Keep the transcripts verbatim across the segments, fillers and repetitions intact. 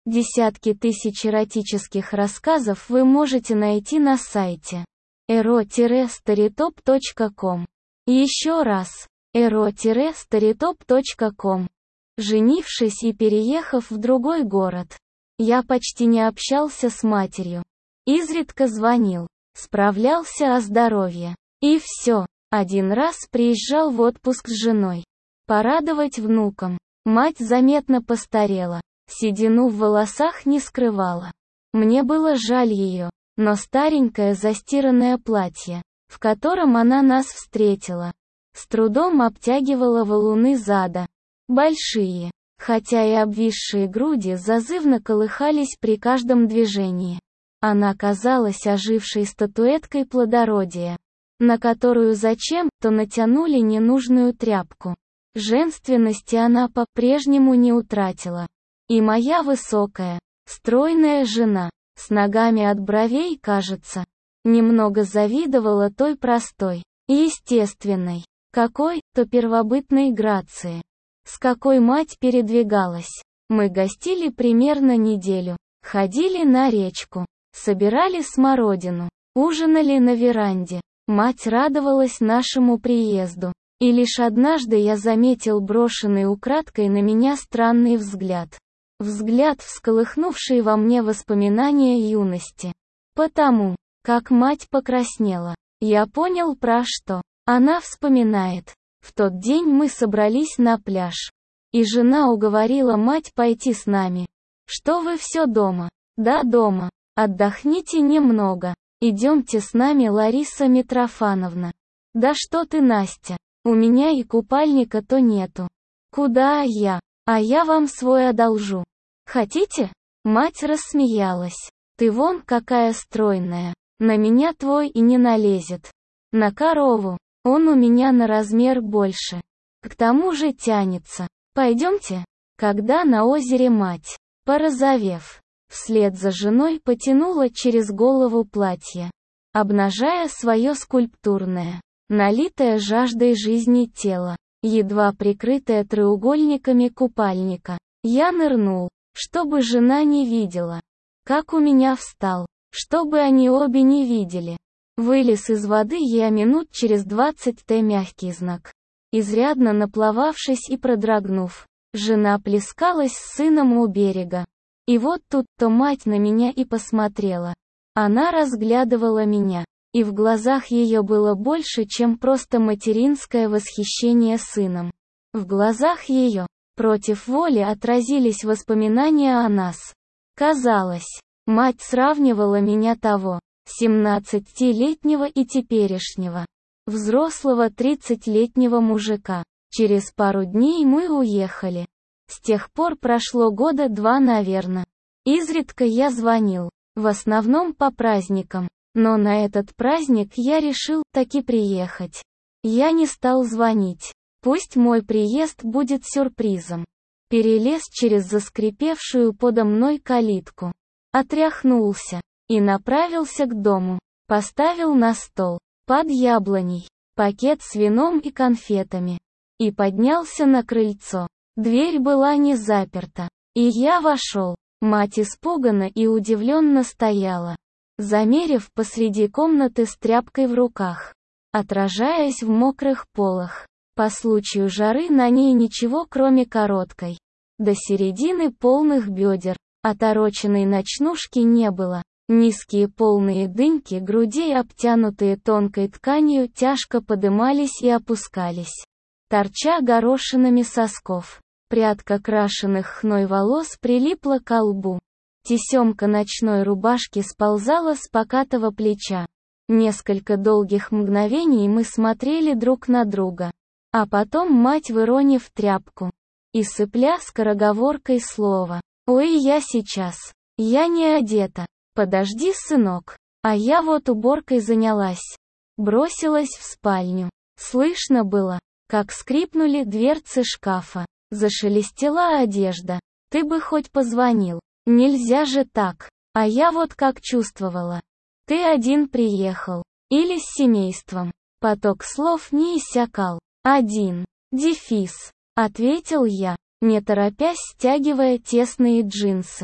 Десятки тысяч эротических рассказов вы можете найти на сайте эро старитоп точка ком. Еще раз, эро старитоп точка ком. Женившись и переехав в другой город, я почти не общался с матерью. Изредка звонил, справлялся о здоровье. И все. Один раз приезжал в отпуск с женой. Порадовать внукам. Мать заметно постарела. Седину в волосах не скрывала. Мне было жаль ее, но старенькое застиранное платье, в котором она нас встретила, с трудом обтягивало валуны зада. Большие, хотя и обвисшие груди зазывно колыхались при каждом движении. Она казалась ожившей статуэткой плодородия, на которую зачем-то натянули ненужную тряпку. Женственности она по-прежнему не утратила. И моя высокая, стройная жена, с ногами от бровей, кажется, немного завидовала той простой, естественной, какой-то первобытной грации, с какой мать передвигалась. Мы гостили примерно неделю, ходили на речку, собирали смородину, ужинали на веранде. Мать радовалась нашему приезду, и лишь однажды я заметил брошенный украдкой на меня странный взгляд. Взгляд, всколыхнувший во мне воспоминания юности. Потому, как мать покраснела, я понял, про что она вспоминает. В тот день мы собрались на пляж, и жена уговорила мать пойти с нами. Что вы все дома? Да, дома. Отдохните немного. Идемте с нами, Лариса Митрофановна. Да что ты, Настя, у меня и купальника-то нету. Куда я? А я вам свой одолжу. Хотите? Мать рассмеялась. Ты вон какая стройная. На меня твой и не налезет. На корову. Он у меня на размер больше. К тому же тянется. Пойдемте. Когда на озере мать, порозовев, вслед за женой потянула через голову платье, обнажая свое скульптурное, налитое жаждой жизни тело, едва прикрытое треугольниками купальника. Я нырнул, чтобы жена не видела, как у меня встал, чтобы они обе не видели. Вылез из воды я минут через двадцать, т мягкий знак. Изрядно наплававшись и продрогнув, жена плескалась с сыном у берега. И вот тут-то мать на меня и посмотрела. Она разглядывала меня, и в глазах ее было больше, чем просто материнское восхищение сыном. В глазах ее, против воли, отразились воспоминания о нас. Казалось, мать сравнивала меня того, семнадцатилетнего и теперешнего, взрослого тридцатилетнего мужика. Через пару дней мы уехали. С тех пор прошло года два, наверное. Изредка я звонил, в основном по праздникам, но на этот праздник я решил таки приехать. Я не стал звонить. Пусть мой приезд будет сюрпризом. Перелез через заскрипевшую подо мной калитку, отряхнулся и направился к дому. Поставил на стол, под яблоней, пакет с вином и конфетами, и поднялся на крыльцо. Дверь была не заперта, и я вошел. Мать испуганно и удивленно стояла, замерев посреди комнаты с тряпкой в руках, отражаясь в мокрых полах. По случаю жары на ней ничего, кроме короткой, до середины полных бедер, отороченной ночнушки, не было. Низкие полные дыньки грудей, обтянутые тонкой тканью, тяжко подымались и опускались, торча горошинами сосков. Прядка крашеных хной волос прилипла ко лбу. Тесемка ночной рубашки сползала с покатого плеча. Несколько долгих мгновений мы смотрели друг на друга. А потом мать, выронив тряпку и сыпля скороговоркой слово: «Ой, я сейчас. Я не одета. Подожди, сынок». А я вот уборкой занялась. Бросилась в спальню. Слышно было, как скрипнули дверцы шкафа. Зашелестела одежда. Ты бы хоть позвонил. Нельзя же так. А я вот как чувствовала. Ты один приехал. Или с семейством. Поток слов не иссякал. Один. Дефис. Ответил я, не торопясь, стягивая тесные джинсы.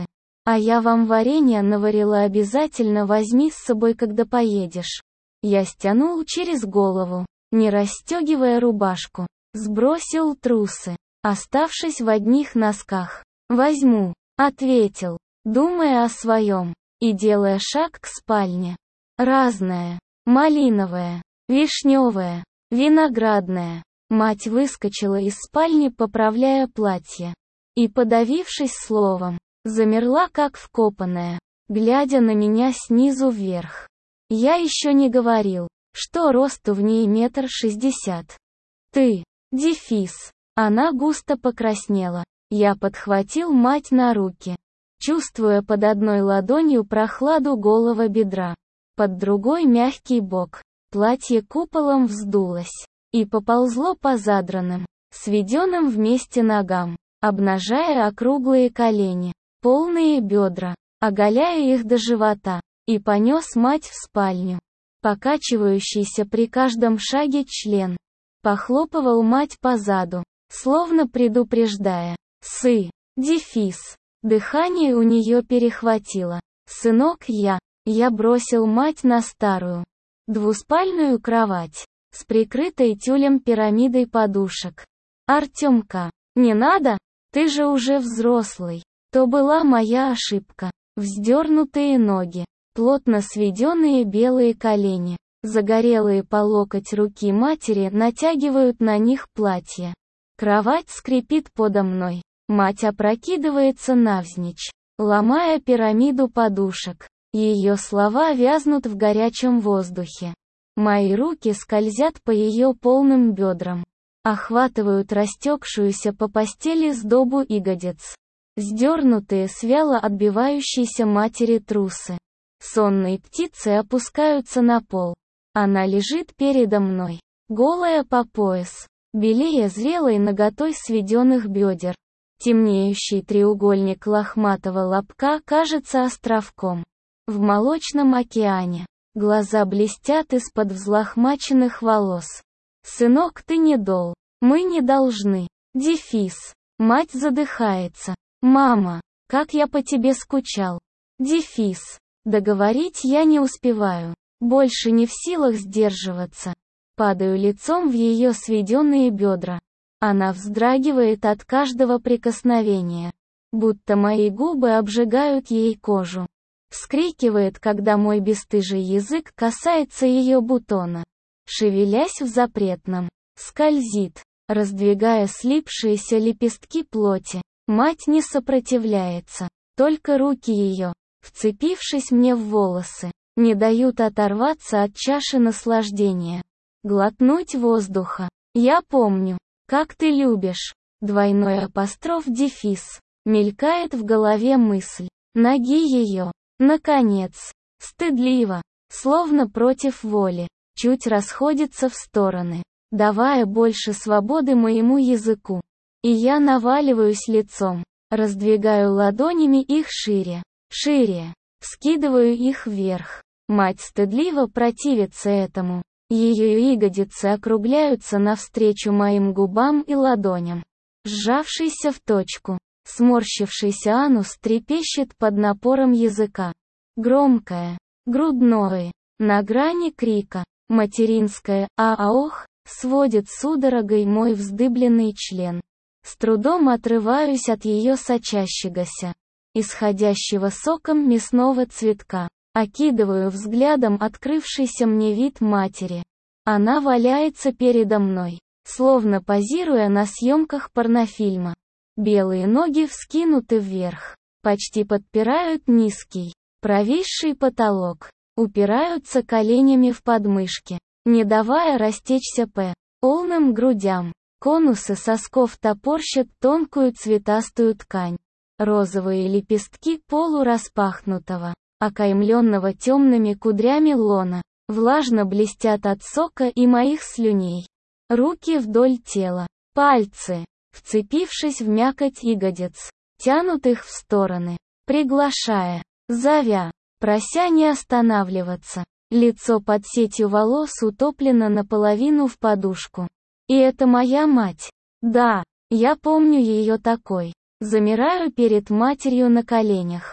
А я вам варенье наварила, обязательно возьми с собой, когда поедешь. Я стянул через голову, не расстегивая рубашку. Сбросил трусы, оставшись в одних носках. «Возьму», — ответил, думая о своем, и делая шаг к спальне. Разное. Малиновое, вишневое, виноградное. Мать выскочила из спальни, поправляя платье. И, подавившись словом, замерла как вкопанная, глядя на меня снизу вверх. Я еще не говорил, что росту в ней метр шестьдесят. Ты, дефис. Она густо покраснела. Я подхватил мать на руки, чувствуя под одной ладонью прохладу голого бедра, под другой мягкий бок. Платье куполом вздулось и поползло по задранным, сведенным вместе ногам, обнажая округлые колени, полные бедра, оголяя их до живота, и понес мать в спальню. Покачивающийся при каждом шаге член похлопывал мать по заду, словно предупреждая: «Сы, дефис». Дыхание у нее перехватило. «Сынок, я...» Я бросил мать на старую двуспальную кровать с прикрытой тюлем пирамидой подушек. «Артемка, не надо? Ты же уже взрослый». То была моя ошибка. Вздернутые ноги, плотно сведенные белые колени, загорелые по локоть руки матери натягивают на них платье. Кровать скрипит подо мной. Мать опрокидывается навзничь, ломая пирамиду подушек. Ее слова вязнут в горячем воздухе. Мои руки скользят по ее полным бедрам, охватывают растекшуюся по постели сдобу ягодиц. Сдернутые с вяло отбивающейся матери трусы. Сонные птицы опускаются на пол. Она лежит передо мной, голая по пояс, белее зрелой наготой сведенных бедер. Темнеющий треугольник лохматого лобка кажется островком в молочном океане. Глаза блестят из-под взлохмаченных волос. «Сынок, ты не дол. Мы не должны». Дефис. Мать задыхается. «Мама, как я по тебе скучал». Дефис. Договорить я не успеваю. Больше не в силах сдерживаться. Падаю лицом в ее сведенные бедра. Она вздрагивает от каждого прикосновения, будто мои губы обжигают ей кожу. Вскрикивает, когда мой бесстыжий язык касается ее бутона. Шевелясь в запретном, скользит, раздвигая слипшиеся лепестки плоти. Мать не сопротивляется, только руки ее, вцепившись мне в волосы, не дают оторваться от чаши наслаждения. Глотнуть воздуха. Я помню, как ты любишь. Двойной апостроф дефис. Мелькает в голове мысль. Ноги ее. Наконец, стыдливо, словно против воли, чуть расходится в стороны, давая больше свободы моему языку. И я наваливаюсь лицом, раздвигаю ладонями их шире, шире, вскидываю их вверх. Мать стыдливо противится этому. Ее ягодицы округляются навстречу моим губам и ладоням. Сжавшийся в точку, сморщившийся анус трепещет под напором языка. Громкое, грудное, на грани крика, материнское «а-ох» сводит судорогой мой вздыбленный член. С трудом отрываюсь от ее сочащегося, исходящего соком мясного цветка. Окидываю взглядом открывшийся мне вид матери. Она валяется передо мной, словно позируя на съемках порнофильма. Белые ноги вскинуты вверх, почти подпирают низкий, провисший потолок, упираются коленями в подмышки, не давая растечься по полным грудям. Конусы сосков топорщат тонкую цветастую ткань. Розовые лепестки полураспахнутого, окаймленного темными кудрями лона, влажно блестят от сока и моих слюней. Руки вдоль тела, пальцы, вцепившись в мякоть ягодиц, тянут их в стороны, приглашая, зовя, прося не останавливаться. Лицо под сетью волос утоплено наполовину в подушку. И это моя мать. Да, я помню ее такой. Замираю перед матерью на коленях.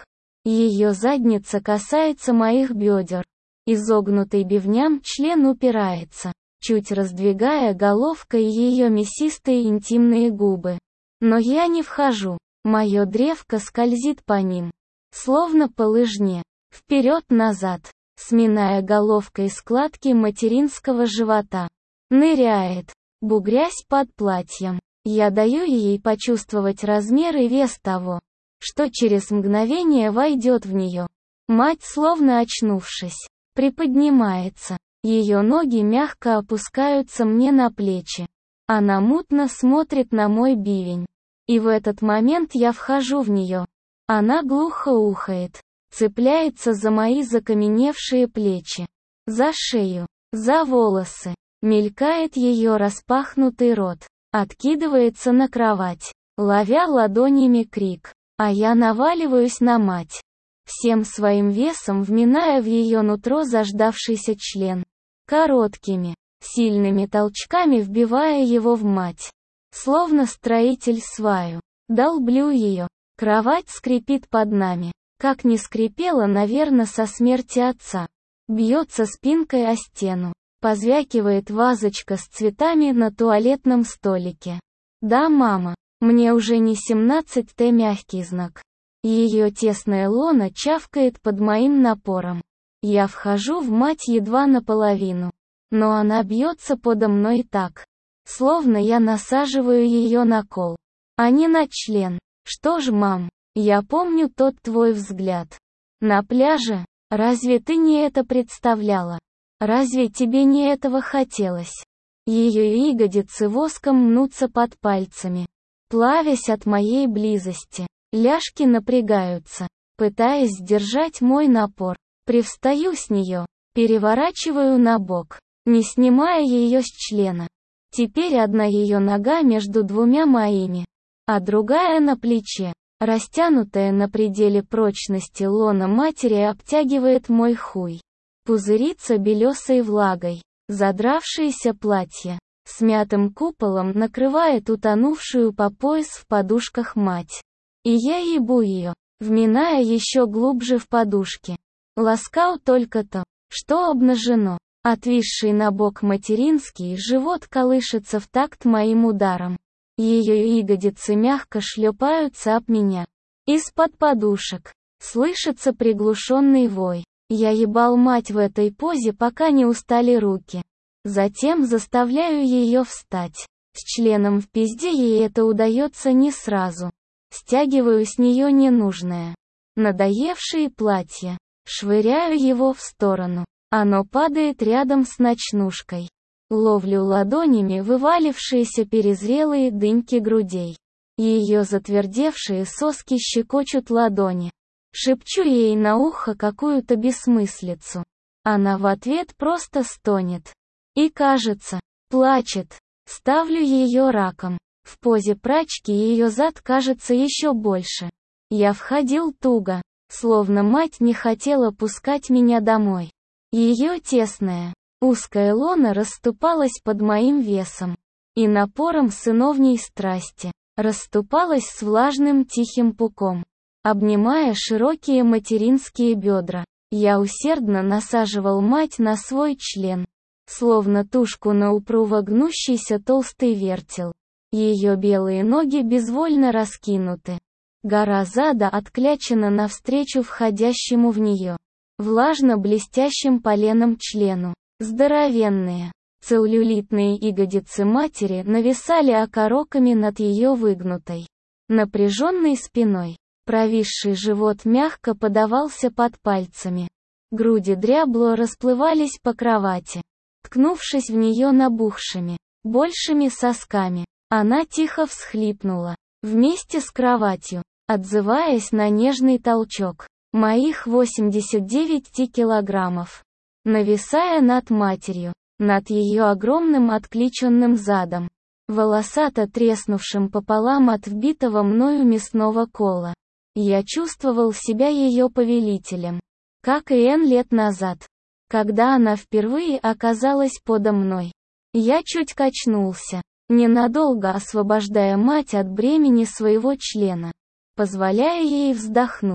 Ее задница касается моих бедер. Изогнутый бивням член упирается, чуть раздвигая головкой ее мясистые интимные губы. Но я не вхожу. Мое древко скользит по ним, словно по лыжне, вперед-назад, сминая головкой складки материнского живота. Ныряет, бугрясь под платьем. Я даю ей почувствовать размер и вес того, что через мгновение войдет в нее. Мать, словно очнувшись, приподнимается. Ее ноги мягко опускаются мне на плечи. Она мутно смотрит на мой бивень. И в этот момент я вхожу в нее. Она глухо ухает, цепляется за мои закаменевшие плечи, за шею, за волосы. Мелькает ее распахнутый рот, откидывается на кровать, ловя ладонями крик. А я наваливаюсь на мать, всем своим весом вминая в ее нутро заждавшийся член. Короткими, сильными толчками вбивая его в мать. Словно строитель сваю. Долблю ее. Кровать скрипит под нами. Как не скрипела, наверное, со смерти отца. Бьется спинкой о стену. Позвякивает вазочка с цветами на туалетном столике. Да, мама, мне уже не семнадцать, т мягкий знак. Ее тесное лоно чавкает под моим напором. Я вхожу в мать едва наполовину. Но она бьется подо мной так, словно я насаживаю ее на кол, а не на член. Что ж, мам, я помню тот твой взгляд. На пляже, разве ты не это представляла? Разве тебе не этого хотелось? Ее ягодицы воском мнутся под пальцами, плавясь от моей близости. Ляжки напрягаются, пытаясь сдержать мой напор. Привстаю с нее, переворачиваю на бок, не снимая ее с члена. Теперь одна ее нога между двумя моими, а другая на плече. Растянутая на пределе прочности лона матери обтягивает мой хуй. Пузырится белесой влагой. Задравшееся платье, смятым куполом накрывает утонувшую по пояс в подушках мать. И я ебу ее, вминая еще глубже в подушки. Ласкал только то, что обнажено. Отвисший на бок материнский живот колышется в такт моим ударом. Ее ягодицы мягко шлепаются об меня. Из-под подушек слышится приглушенный вой. Я ебал мать в этой позе, пока не устали руки. Затем заставляю ее встать. С членом в пизде ей это удается не сразу. Стягиваю с нее ненужное, надоевшее платье. Швыряю его в сторону. Оно падает рядом с ночнушкой. Ловлю ладонями вывалившиеся перезрелые дыньки грудей. Ее затвердевшие соски щекочут ладони. Шепчу ей на ухо какую-то бессмыслицу. Она в ответ просто стонет. И, кажется, плачет. Ставлю ее раком. В позе прачки ее зад кажется еще больше. Я входил туго, словно мать не хотела пускать меня домой. Ее тесная, узкая лона расступалась под моим весом и напором сыновней страсти, расступалась с влажным тихим пуком, обнимая широкие материнские бедра. Я усердно насаживал мать на свой член, словно тушку на упруго гнущийся толстый вертел. Ее белые ноги безвольно раскинуты. Гора зада отклячена навстречу входящему в нее влажно-блестящим поленом члену. Здоровенные, целлюлитные ягодицы матери нависали окороками над ее выгнутой, напряженной спиной. Провисший живот мягко подавался под пальцами. Груди дрябло расплывались по кровати, ткнувшись в нее набухшими, большими сосками. Она тихо всхлипнула, вместе с кроватью, отзываясь на нежный толчок моих восемьдесят девять килограммов, нависая над матерью, над ее огромным откличенным задом, волосато треснувшим пополам от вбитого мною мясного кола. Я чувствовал себя ее повелителем, как и Н лет назад, когда она впервые оказалась подо мной. Я чуть качнулся, ненадолго освобождая мать от бремени своего члена, позволяя ей вздохнуть.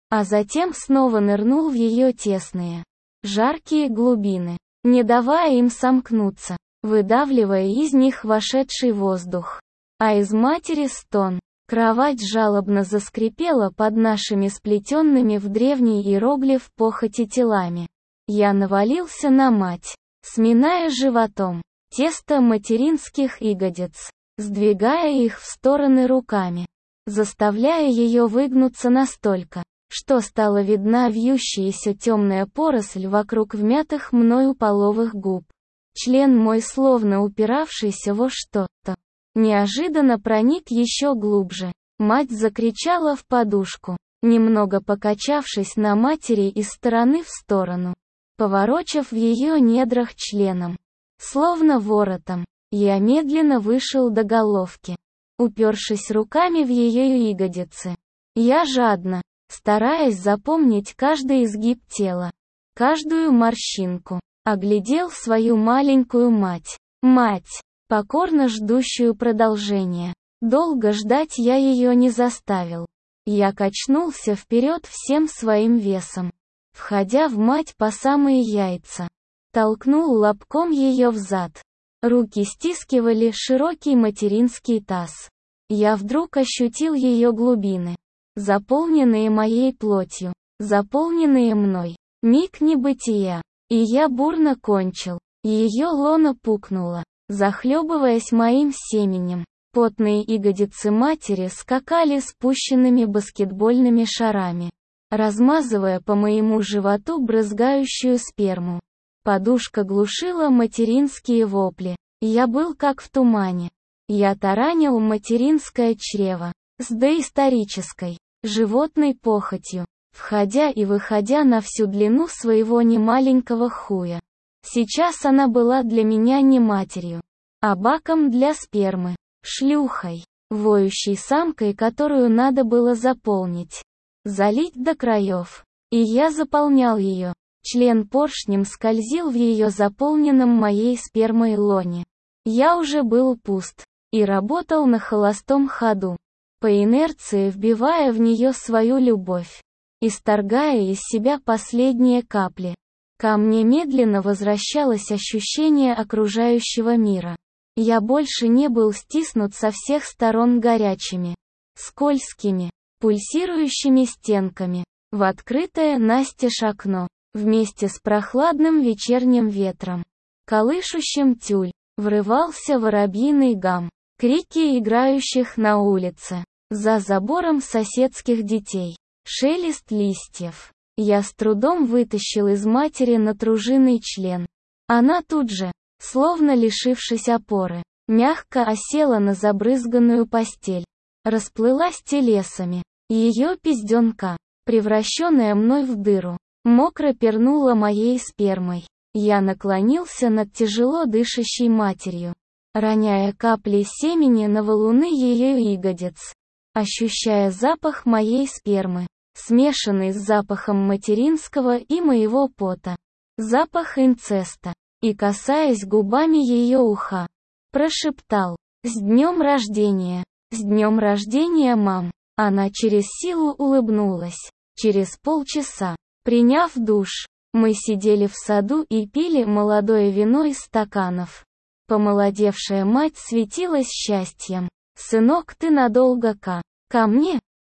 а затем снова нырнул в ее тесные, жаркие глубины, не давая им сомкнуться, выдавливая из них вошедший воздух. А из матери стон. Кровать жалобно заскрипела под нашими сплетенными в древний иероглиф похоти телами. Я навалился на мать, сминая животом тесто материнских ягодиц, сдвигая их в стороны руками, заставляя ее выгнуться настолько, что стала видна вьющаяся темная поросль вокруг вмятых мною половых губ. Член мой, словно упиравшийся во что-то, неожиданно проник еще глубже. Мать закричала в подушку, немного покачавшись на матери из стороны в сторону, поворочив в ее недрах членом, словно воротом. Я медленно вышел до головки, упершись руками в ее ягодицы. Я жадно, стараясь запомнить каждый изгиб тела, каждую морщинку, оглядел свою маленькую мать. Мать, покорно ждущую продолжения. Долго ждать я ее не заставил. Я качнулся вперед всем своим весом, входя в мать по самые яйца. Толкнул лобком ее взад. Руки стискивали широкий материнский таз. Я вдруг ощутил ее глубины, заполненные моей плотью, заполненные мной. Миг небытия, и я бурно кончил. Ее лона пукнула, захлебываясь моим семенем. Потные ягодицы матери скакали спущенными баскетбольными шарами, размазывая по моему животу брызгающую сперму. Подушка глушила материнские вопли. Я был как в тумане. Я таранил материнское чрево с доисторической, животной похотью, входя и выходя на всю длину своего немаленького хуя. Сейчас она была для меня не матерью, а баком для спермы, шлюхой, воющей самкой, которую надо было заполнить, залить до краев. И я заполнял ее. Член поршнем скользил в ее заполненном моей спермой лоне. Я уже был пуст и работал на холостом ходу, по инерции вбивая в нее свою любовь, исторгая из себя последние капли. Ко мне медленно возвращалось ощущение окружающего мира. Я больше не был стиснут со всех сторон горячими, скользкими, пульсирующими стенками, в открытое настежь окно, вместе с прохладным вечерним ветром, колышущим тюль, врывался воробьиный гам, крики играющих на улице, за забором соседских детей, шелест листьев. Я с трудом вытащил из матери натруженный член. Она тут же, словно лишившись опоры, мягко осела на забрызганную постель, расплылась телесами. Ее пизденка, превращенная мной в дыру, мокро пернула моей спермой. Я наклонился над тяжело дышащей матерью, роняя капли семени на валуны ее ягодиц, ощущая запах моей спермы, смешанный с запахом материнского и моего пота, запах инцеста, и, касаясь губами ее уха, прошептал: «С днем рождения! С днем рождения, мам!» Она через силу улыбнулась. Через полчаса, приняв душ, мы сидели в саду и пили молодое вино из стаканов. Помолодевшая мать светилась счастьем. «Сынок, ты надолго ка ко мне?»